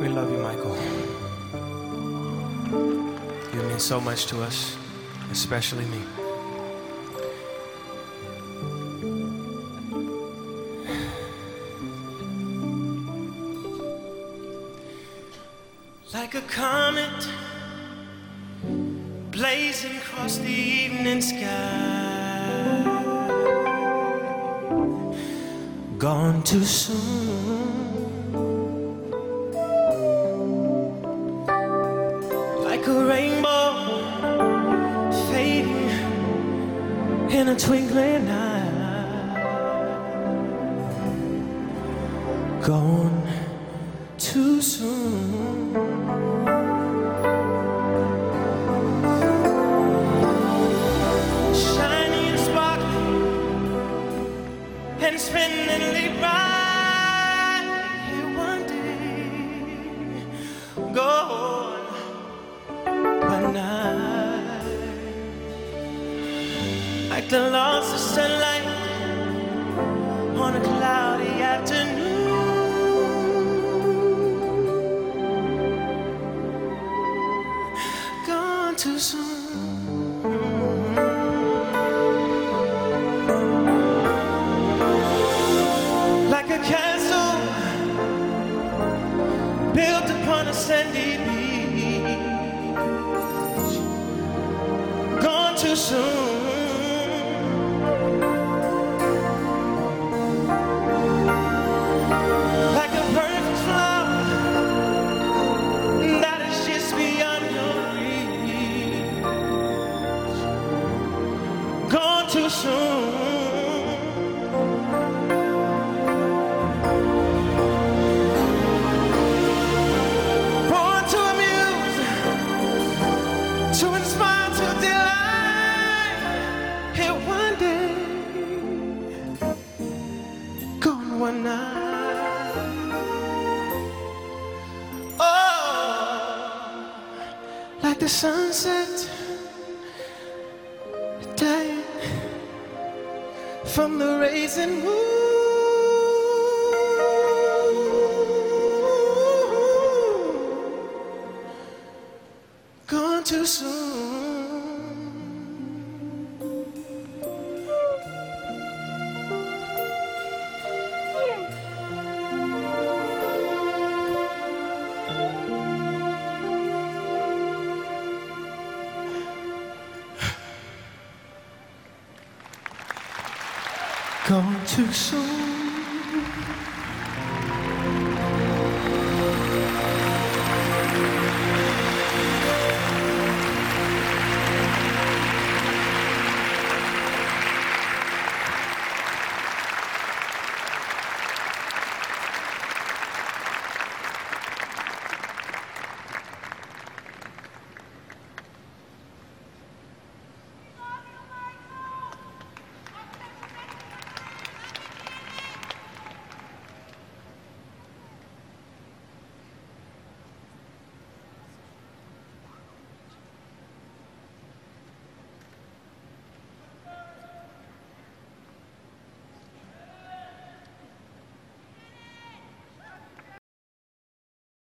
We love you, Michael. You mean so much to us, especially me. Like a comet blazing across the evening sky, gone too soon. Like a rainbow fading in a twinkling eye, gone too soon. Shiny and sparkling and spinning bright, here one day, gone one night. Like the loss of sunlight on a cloudy afternoon, too soon. Like a castle built upon a sandy beach, gone too soon. Like a perfect flower that is just beyond your reach, gone too soon. Born to amuse, to inspire, to delight, here one day, gone one night. Oh, like the sunset dying from the rising moon, gone too soon. Gone too soon.